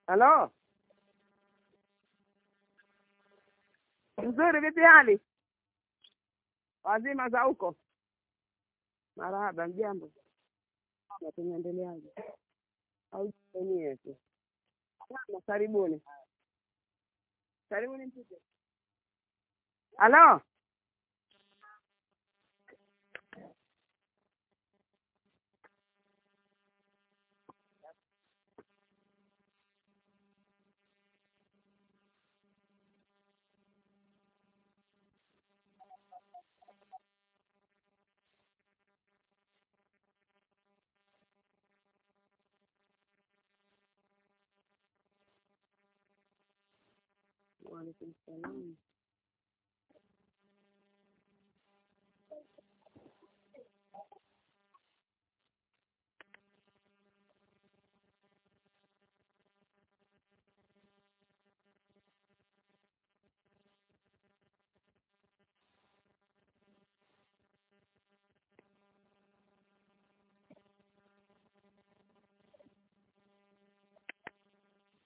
Halo, mzuri, vipi hali? Wazima za huko? Marahaba, mjambo. Tunaendeleaje? Au wenyewe tu? Karibuni, karibuni mpite. Halo, waalaikum salaam.